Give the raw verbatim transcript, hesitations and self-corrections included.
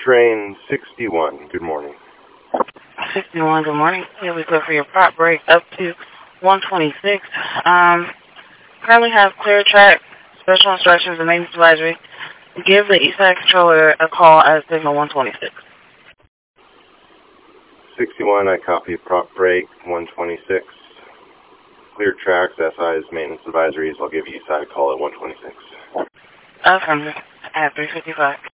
Train sixty-one, good morning. sixty-one, good morning. Here we go for your prop break up to one twenty-six. Um, currently have clear track, special instructions, and maintenance advisory. Give the Eastside controller a call at signal one twenty-six. sixty-one, I copy prop break, one twenty-six. Clear tracks, S I's maintenance advisories. I'll give Eastside a call at one twenty-six. Affirmative at three fifty-five.